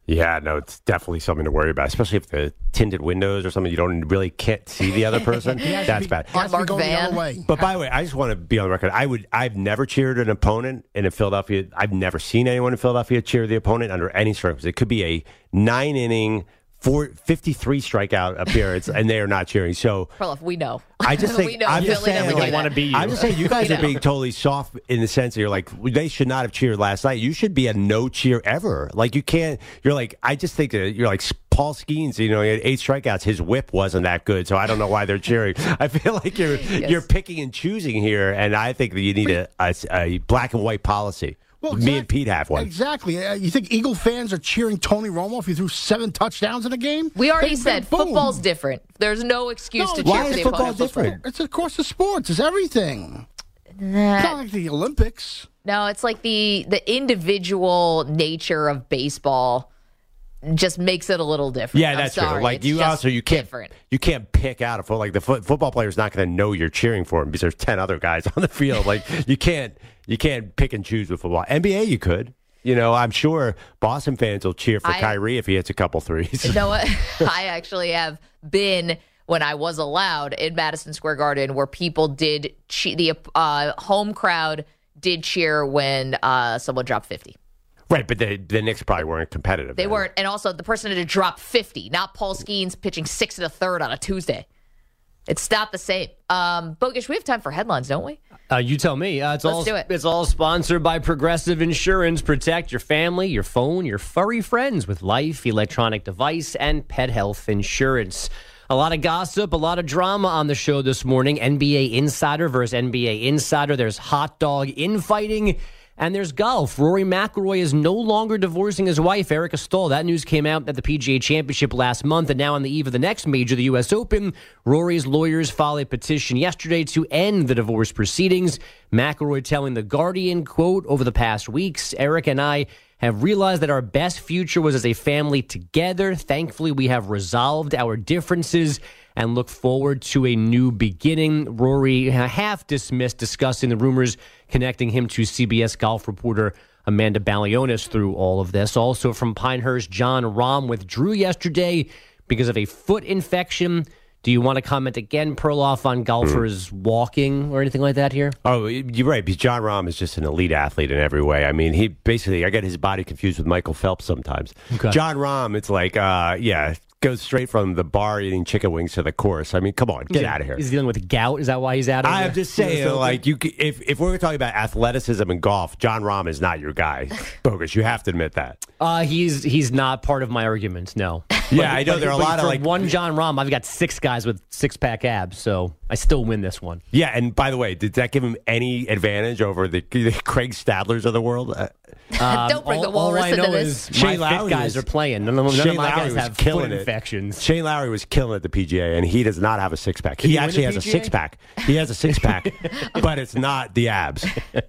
Yeah, no, it's definitely something to worry about, especially if the tinted windows or something, you don't really can't see the other person. That's be, bad. Mark Van. Way. But by the way, I just want to be on the record. I would, I've never cheered an opponent in a Philadelphia. I've never seen anyone in Philadelphia cheer the opponent under any circumstances. It could be a nine inning, four, fifty-three strikeout appearance, and they are not cheering. So, Perloff, we know. I just think we know I'm just Philly saying, doesn't like, do I want to that. be you. I'm just saying you guys We are know. being totally soft in the sense that you're like, they should not have cheered last night. You should be a no cheer ever. Like, you can't, you're like, I just think that you're like Paul Skeens, you know, he had eight strikeouts. His whip wasn't that good, so I don't know why they're cheering. I feel like you're Yes. you're picking and choosing here, and I think that you need a, a, a black and white policy. Well, Me exact- and Pete have one. Exactly. Uh, you think Eagle fans are cheering Tony Romo if he threw seven touchdowns in a game? We already Hey, said boom. football's different. There's no excuse No, to why cheer for is the football opponent. different? It's across the sports. It's everything. It's Nah. not like the Olympics. No, it's like the the individual nature of baseball just makes it a little different. Yeah, I'm that's sorry. true. Like It's you just also you can't different. you can't pick out a foot like the foot, football player's not going to know you're cheering for him because there's ten other guys on the field. Like you can't you can't pick and choose with football. N B A you could. You know, I'm sure Boston fans will cheer for I- Kyrie if he hits a couple threes. You know what? I actually have been when I was allowed in Madison Square Garden where people did che- the uh, home crowd did cheer when uh, someone dropped fifty. Right, but the the Knicks probably weren't competitive. They then. weren't, and also the person had to drop fifty, not Paul Skeens pitching six and a third on a Tuesday. It's not the same. Um, Bogish, we have time for headlines, don't we? Uh, you tell me. Uh, it's Let's all do it. It's all sponsored by Progressive Insurance. Protect your family, your phone, your furry friends with life, electronic device, and pet health insurance. A lot of gossip, a lot of drama on the show this morning. N B A Insider versus N B A Insider. There's hot dog infighting. And there's golf. Rory McIlroy is no longer divorcing his wife, Erica Stahl. That news came out at the P G A Championship last month. And now on the eve of the next major, the U S Open, Rory's lawyers filed a petition yesterday to end the divorce proceedings. McIlroy telling The Guardian, quote, over the past weeks, Erica and I have realized that our best future was as a family together. Thankfully, we have resolved our differences and look forward to a new beginning. Rory half dismissed discussing the rumors connecting him to C B S golf reporter Amanda Balionis through all of this. Also from Pinehurst, John Rahm withdrew yesterday because of a foot infection. Do you want to comment again, Perloff, on golfers walking or anything like that here? Oh, you're right, because John Rahm is just an elite athlete in every way. I mean, he basically, I get his body confused with Michael Phelps sometimes. Okay. John Rahm, it's like, uh, yeah, goes straight from the bar eating chicken wings to the course. I mean, come on, get out of here. He's dealing with gout. Is that why he's out of I'm the- just saying, the- like, you, c- if if we're talking about athleticism and golf, John Rahm is not your guy. Bogus, you have to admit that. Uh, he's he's not part of my argument, no. Yeah, I know there are a But lot of for like one John Rahm, I've got six guys with six pack abs, so I still win this one. Yeah, and by the way, did that give him any advantage over the, the Craig Stadlers of the world? Uh, Don't bring all, the walrus all I into know this. is Shane my fit Lowry guys was- are playing. None of, none Shane of my Lowry guys was have killing foot it. infections. Shane Lowry was killing at the P G A, and he does not have a six pack. he He win actually the has a P G A? six pack. He has a six pack, but it's not the abs.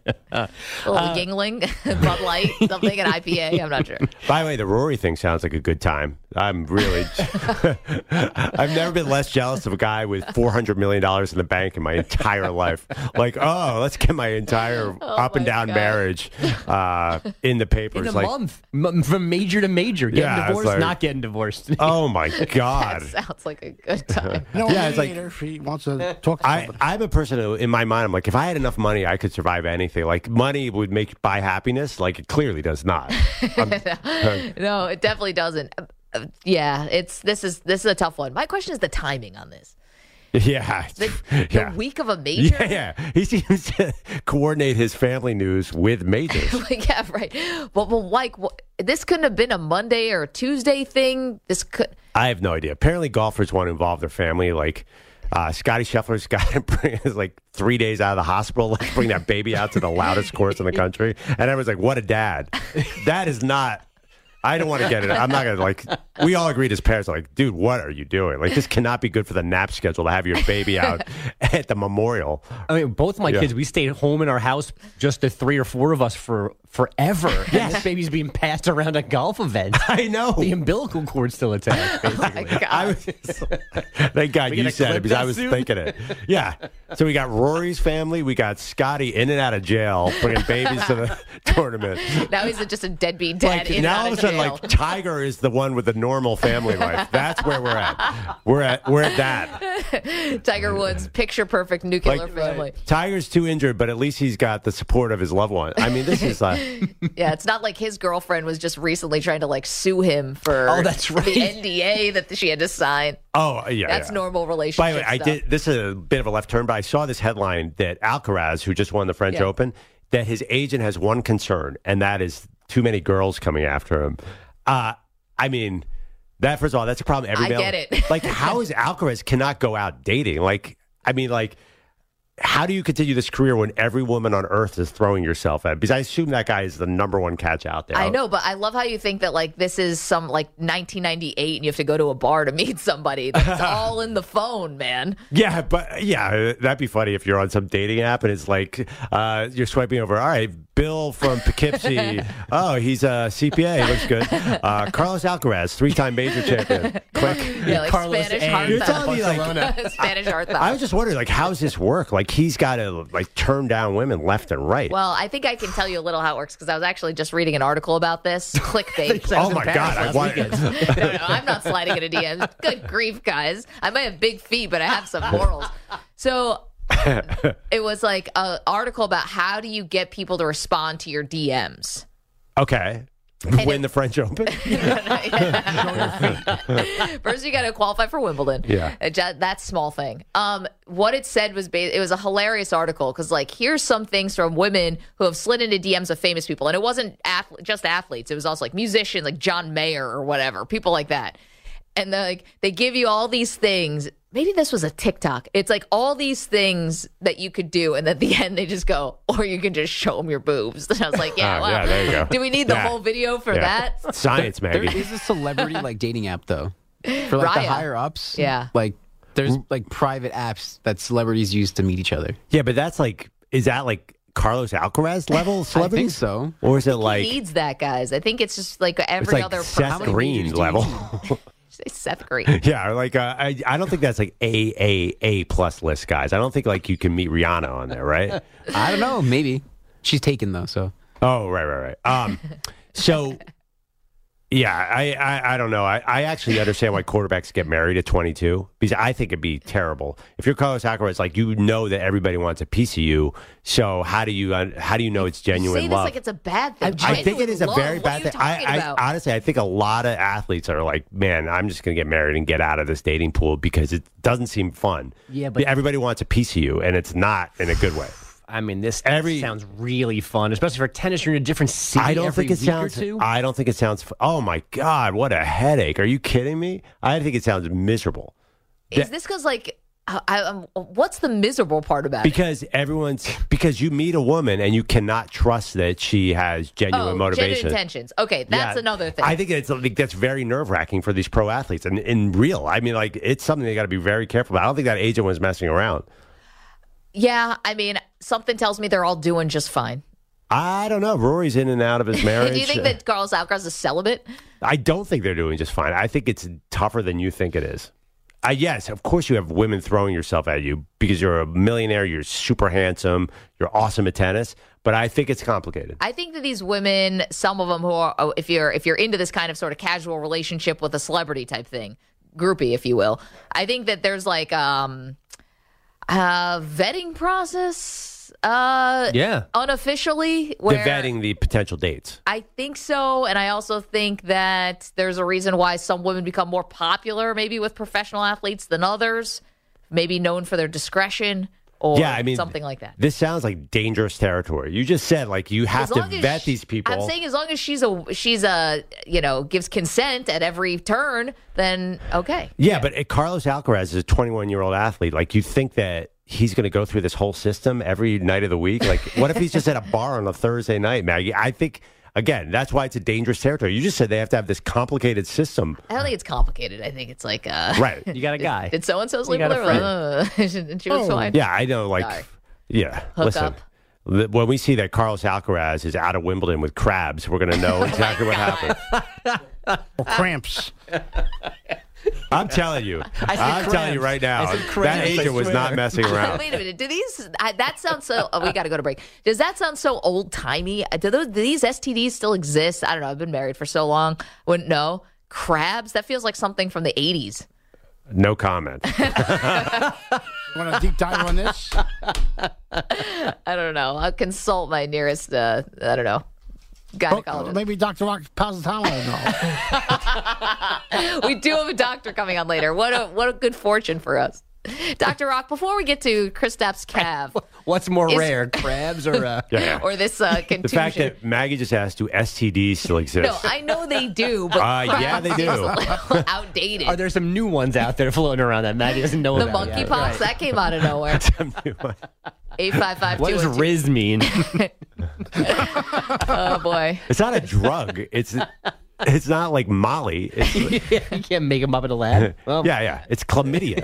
A little Yingling, Bud Light, something, an I P A. I'm not sure. By the way, the Rory thing sounds like a good time. I'm really, I've never been less jealous of a guy with four hundred million dollars in the bank in my entire life. Like, oh, let's get my entire Oh up and my down God. marriage uh, in the papers. In a like, month, M- from major to major, getting Yeah, it's divorced, like- not getting divorced. oh my God. That sounds like a good time. You know, Yeah, it's like- mediator, if he wants to talk to I, somebody. I'm a person who, in my mind, I'm like, if I had enough money, I could survive anything. Like, money would make buy happiness. Like, it clearly does not. I'm- No, it definitely doesn't. Uh, uh, yeah, it's this is this is a tough one. My question is the timing on this. yeah. The, the yeah. week of a major. Yeah, yeah. He seems to coordinate his family news with majors. Like, yeah, right. Well, well, like, what, this couldn't have been a Monday or a Tuesday thing. This could. I have no idea. Apparently, golfers want to involve their family. Like, uh, Scotty Scheffler's got to bring is like three days out of the hospital. Let's bring that baby out to the loudest course in the country. And everyone's like, what a dad. That is not. I don't want to get it. I'm not going to, like, we all agreed as parents, like, dude, what are you doing? Like, this cannot be good for the nap schedule to have your baby out at the memorial. I mean, both of my Yeah. kids, we stayed home in our house, just the three or four of us for forever. And this baby's being passed around at golf events. I know. The umbilical cord's still attached. Oh my God. I was, thank God We you gonna said it clip because I that was soon? thinking it. Yeah. So we got Rory's family. We got Scotty in and out of jail, bringing babies to the tournament. Now he's just a deadbeat dad Like, in now and all of out a but like Tiger is the one with the normal family life. That's where we're at. We're at we're at that. Tiger Woods, picture perfect nuclear Like, family. Tiger's too injured, but at least he's got the support of his loved one. I mean, this is like Yeah, it's not like his girlfriend was just recently trying to like sue him for Oh, that's right. the N D A that she had to sign. oh yeah, That's yeah. normal relationship By the way, I stuff. did. This is a bit of a left turn, but I saw this headline that Alcaraz, who just won the French Yeah. Open, that his agent has one concern, and that is too many girls coming after him. Uh, I mean, that first of all, that's a problem. Every I male, get it. Like, how is Alcaraz cannot go out dating? Like, I mean, like. How do you continue this career when every woman on earth is throwing yourself at? Because I assume that guy is the number one catch out there. I know, but I love how you think that like this is some like nineteen ninety-eight and you have to go to a bar to meet somebody. That's all in the phone, man. Yeah, but yeah, that'd be funny if you're on some dating app and it's like uh, you're swiping over. All right, Bill from Poughkeepsie. Oh, he's a C P A. Looks good. Uh, Carlos Alcaraz, three-time major champion. Click. Yeah, like Carlos Spanish A. heart You're thump. telling me, like- Spanish heart thump. I was just wondering, like, how does this work? Like, he's got to like turn down women left and right. Well, I think I can tell you a little how it works because I was actually just reading an article about this. Clickbait. oh my God! I want. no, no, I'm not sliding into D Ms. Good grief, guys. I might have big feet, but I have some morals. So it was like an article about how do you get people to respond to your D Ms. Okay. Win the French Open. First, you got to qualify for Wimbledon. Yeah. Uh, ju- that small thing. Um, what it said was ba- it was a hilarious article because, like, here's some things from women who have slid into D Ms of famous people, and it wasn't ath- just athletes; it was also like musicians, like John Mayer or whatever, people like that. And they're like, they give you all these things. Maybe this was a TikTok. It's like all these things that you could do, and at the end they just go, or you can just show them your boobs. And I was like, yeah, Oh, wow. yeah, there you go. Do we need the Yeah. whole video for Yeah. that? Science, There Maggie. is a celebrity like dating app though. For like the Raya. higher ups. Yeah. Like there's like private apps that celebrities use to meet each other. Yeah, but that's like, is that like Carlos Alcaraz level celebrity? I think so. Or is it like He needs that, guys. I think it's just like it's every like other Seth person. Green level? Say Seth Green. Yeah, or like uh, I, I don't think that's like A A A plus list guys. I don't think like you can meet Rihanna on there, right? I don't know. Maybe she's taken though. So Oh, right, right, right. Um, so yeah, I, I, I don't know. I, I actually understand why quarterbacks get married at twenty-two because I think it'd be terrible if you're Carlos Alcaraz. Like you know that everybody wants a piece of you. So how do you uh, how do you know it's genuine Say this love? like it's a bad thing. I think it is a Genuine very love? bad What thing. are you talking I, about? I honestly, I think a lot of athletes are like, man, I'm just going to get married and get out of this dating pool because it doesn't seem fun. Yeah, but- everybody wants a piece of you, and it's not in a good way. I mean, this Every- sounds really fun, especially for tennis. You're in a different city I don't every think it week sounds. or two. I don't think it sounds. fu- Oh my God, what a headache! Are you kidding me? I think it sounds miserable. Is this because like, I, I, um, what's the miserable part about it? Because everyone's because you meet a woman and you cannot trust that she has genuine Oh, motivation. genuine intentions. Okay, that's Yeah. another thing. I think it's like that's very nerve wracking for these pro athletes and in real. I mean, like it's something they got to be very careful about. I don't think that agent was messing around. yeah, I mean, something tells me they're all doing just fine. I don't know. Rory's in and out of his marriage. Do you think that Carlos Alcaraz is celibate? I don't think they're doing just fine. I think it's tougher than you think it is. Uh, yes, of course you have women throwing yourself at you because you're a millionaire, you're super handsome, you're awesome at tennis, but I think it's complicated. I think that these women, some of them who are, oh, if you're if you're into this kind of sort of casual relationship with a celebrity type thing, groupie, if you will, I think that there's like um, a vetting process. Uh, Yeah. unofficially, where the vetting the potential dates. I think so, and I also think that there's a reason why some women become more popular, maybe with professional athletes than others, maybe known for their discretion or Yeah, I mean, something like that. This sounds like dangerous territory. You just said like you have As to long as vet she- these people. I'm saying as long as she's a she's a you know gives consent at every turn, then okay. yeah, but uh, Carlos Alcaraz is a twenty-one year old athlete. Like you think that he's going to go through this whole system every night of the week? Like what if he's just at a bar on a Thursday night, Maggie? I think. Again, that's why it's a dangerous territory. You just said they have to have this complicated system. I don't think it's complicated. I think it's like uh, Right. You got a guy. Did so and so sleep got with a her? Uh, she was fine. Yeah, I know. Like, Sorry. yeah. Hook listen, up. li- when we see that Carlos Alcaraz is out of Wimbledon with crabs, we're going to know exactly what happened. Or cramps. I'm telling you. I said I'm telling you crabs. right now. I said That crabs, I agent was swear. not messing around. Wait a minute. Do these? I, that sounds so. Oh, we got to go to break. Does that sound so old timey? Do those? Do these S T Ds still exist? I don't know. I've been married for so long. Wouldn't know. Crabs? That feels like something from the eighties. No comment. Want a deep dive on this? I don't know. I'll consult my nearest. Uh, I don't know. Gynecologist. Well, maybe Doctor Rock Positano will know. We do have a doctor coming on later. What a what a good fortune for us. Doctor Rock, before we get to Kristaps calf, What's more Is- rare, crabs or uh, Yeah. or this uh, contusion. The fact that Maggie just asked, do S T Ds still exist? No, I know they do, but Uh, yeah, they do. seems a little outdated. are there some new ones out there floating around that Maggie doesn't know the about? yet? monkeypox Right. that came out of nowhere. Eight five five What two. does Riz mean? Oh boy. It's not a drug. It's it's not like Molly. It's, Yeah, you can't make them up in a lab. Well, yeah, yeah. It's chlamydia.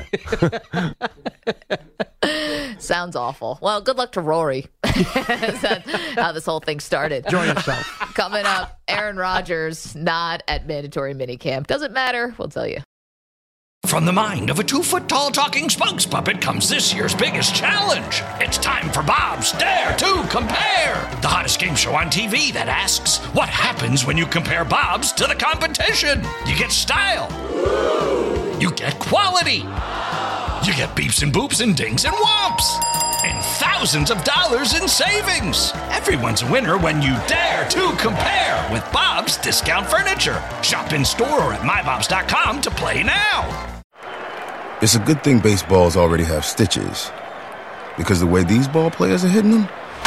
Sounds awful. Well, good luck to Rory. That's how this whole thing started. Enjoy yourself. Coming up, Aaron Rodgers not at mandatory minicamp. Doesn't matter. We'll tell you. From the mind of a two-foot-tall talking spokes puppet comes this year's biggest challenge. It's time for Bob's Dare to Compare, the hottest game show on T V that asks, what happens when you compare Bob's to the competition? You get style. You get quality. You get beeps and boops and dings and whomps. And thousands of dollars in savings. Everyone's a winner when you dare to compare with Bob's Discount Furniture. Shop in store or at my bobs dot com to play now. It's a good thing baseballs already have stitches. Because the way these ball players are hitting them?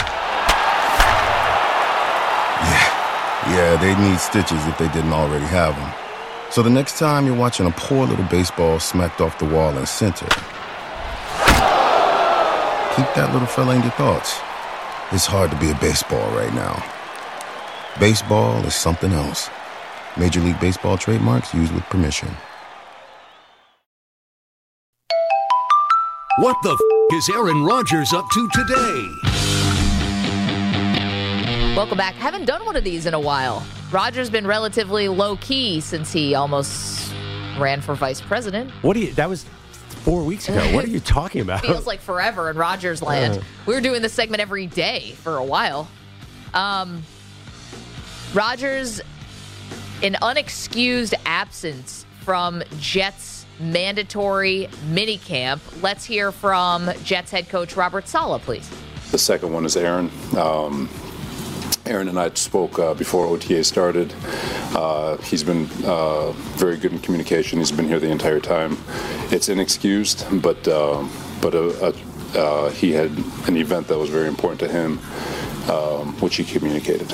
Yeah, yeah, they need stitches if they didn't already have them. So the next time you're watching a poor little baseball smacked off the wall in center, keep that little fella in your thoughts. It's hard to be a baseball right now. Baseball is something else. Major League Baseball trademarks used with permission. What the f*** is Aaron Rodgers up to today? Welcome back. Haven't done one of these in a while. Rodgers been relatively low-key since he almost ran for vice president. What do you? That was four weeks ago. What are you talking about? Feels like forever in Rodgers land. Uh. We were doing this segment every day for a while. Um, Rodgers, an unexcused absence from Jets mandatory minicamp. Let's hear from Jets head coach Robert Saleh, please. The second one is Aaron. Um, Aaron and I spoke uh, before O T A started. Uh, he's been uh, very good in communication. He's been here the entire time. It's inexcused, but uh, but uh, uh, he had an event that was very important to him, um, which he communicated.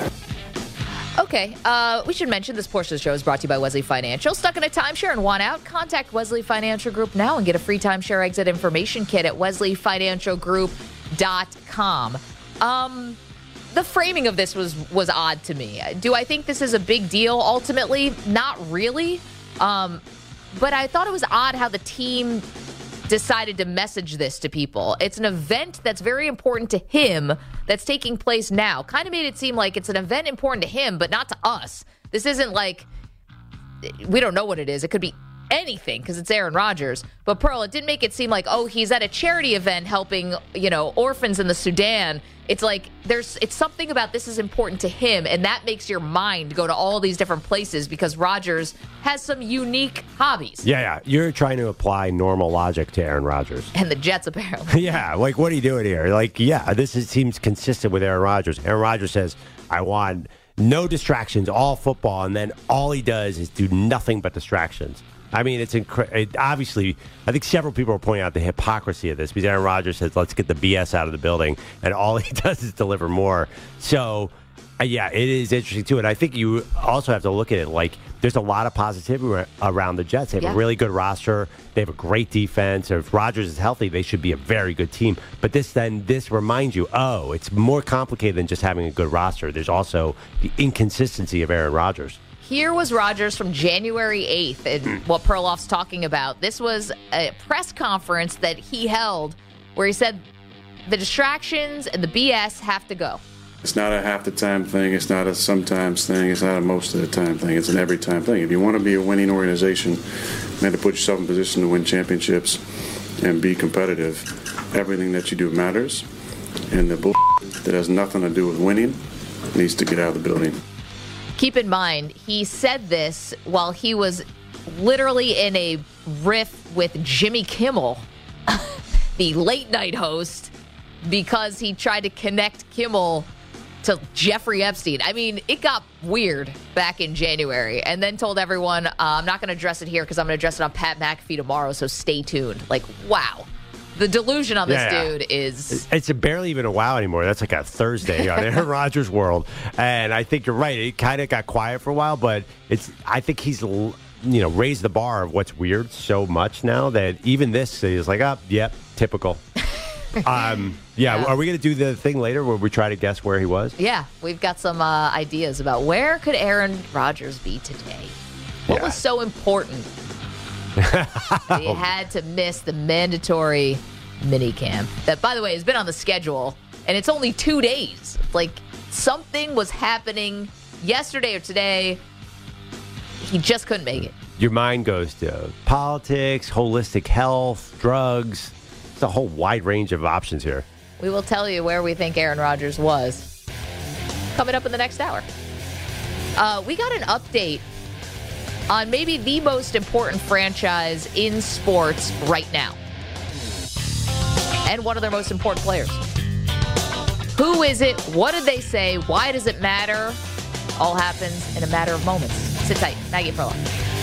Okay, uh, we should mention this portion of the show is brought to you by Wesley Financial. Stuck in a timeshare and want out? Contact Wesley Financial Group now and get a free timeshare exit information kit at wesley financial group dot com. Um, the framing of this was was odd to me. Do I think this is a big deal ultimately? Not really. Um, but I thought it was odd how the team decided to message this to people. It's an event that's very important to him that's taking place now. Kind of made it seem like it's an event important to him, but not to us. This isn't like, we don't know what it is. It could be anything because it's Aaron Rodgers. But Pearl, it didn't make it seem like, oh, he's at a charity event helping, you know, orphans in the Sudan. It's like there's it's something about this is important to him, and that makes your mind go to all these different places because Rodgers has some unique hobbies. Yeah, yeah. You're trying to apply normal logic to Aaron Rodgers. And the Jets, apparently. Yeah, like, what are you doing here? Like, yeah, this is, seems consistent with Aaron Rodgers. Aaron Rodgers says, I want no distractions, all football, and then all he does is do nothing but distractions. I mean, it's incredible. It, obviously, I think several people are pointing out the hypocrisy of this because Aaron Rodgers says, let's get the B S out of the building, and all he does is deliver more. So, uh, yeah, it is interesting, too. And I think you also have to look at it like there's a lot of positivity around the Jets. They have yeah. a really good roster. They have a great defense. If Rodgers is healthy, they should be a very good team. But this then, this reminds you, oh, it's more complicated than just having a good roster. There's also the inconsistency of Aaron Rodgers. Here was Rodgers from January eighth, and what Perloff's talking about. This was a press conference that he held where he said the distractions and the B S have to go. It's not a half the time thing. It's not a sometimes thing. It's not a most of the time thing. It's an every time thing. If you want to be a winning organization, you have to put yourself in position to win championships and be competitive. Everything that you do matters. And the bull that has nothing to do with winning needs to get out of the building. Keep in mind, he said this while he was literally in a riff with Jimmy Kimmel, the late night host, because he tried to connect Kimmel to Jeffrey Epstein. I mean, it got weird back in January, and then told everyone, uh, I'm not going to address it here because I'm going to address it on Pat McAfee tomorrow, so stay tuned. Like, wow. The delusion on this yeah, yeah. dude is... It's barely even a wow anymore. That's like a Thursday on Aaron Rodgers' world. And I think you're right. It kind of got quiet for a while, but it's. I think he's, you know, raised the bar of what's weird so much now that even this is like, oh, yep, typical. um, yeah, yeah, are we going to do the thing later where we try to guess where he was? Yeah, we've got some uh, ideas about where could Aaron Rodgers be today? What yeah. was so important? He had to miss the mandatory minicamp that, by the way, has been on the schedule, and it's only two days. Like, something was happening yesterday or today. He just couldn't make it. Your mind goes to politics, holistic health, drugs. It's a whole wide range of options here. We will tell you where we think Aaron Rodgers was coming up in the next hour. Uh, we got an update on maybe the most important franchise in sports right now. And one of their most important players. Who is it? What did they say? Why does it matter? All happens in a matter of moments. Sit tight. Maggie Perla.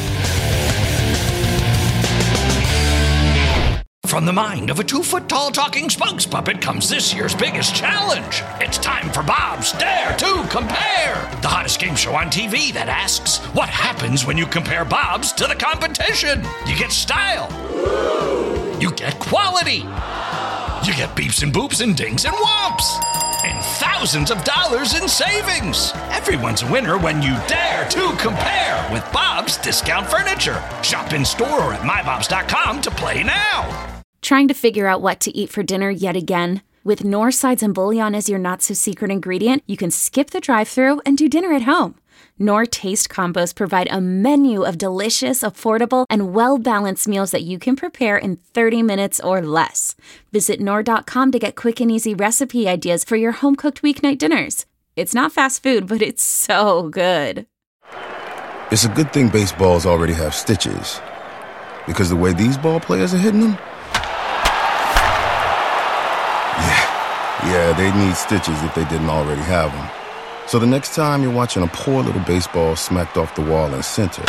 From the mind of a two-foot-tall talking spokes puppet comes this year's biggest challenge. It's time for Bob's Dare to Compare, the hottest game show on T V that asks, what happens when you compare Bob's to the competition? You get style. You get quality. You get beeps and boops and dings and whomps. And thousands of dollars in savings. Everyone's a winner when you dare to compare with Bob's Discount Furniture. Shop in store or at my bobs dot com to play now. Trying to figure out what to eat for dinner yet again? With Knorr sides and bouillon as your not-so-secret ingredient, you can skip the drive-thru and do dinner at home. Knorr Taste Combos provide a menu of delicious, affordable, and well-balanced meals that you can prepare in thirty minutes or less. Visit Knorr dot com to get quick and easy recipe ideas for your home-cooked weeknight dinners. It's not fast food, but it's so good. It's a good thing baseballs already have stitches. Because the way these ball players are hitting them... Yeah, yeah, they need stitches if they didn't already have them. So the next time you're watching a poor little baseball smacked off the wall in center,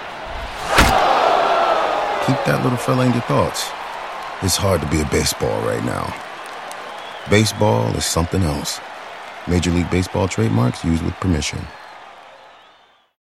keep that little fella in your thoughts. It's hard to be a baseball right now. Baseball is something else. Major League Baseball trademarks used with permission.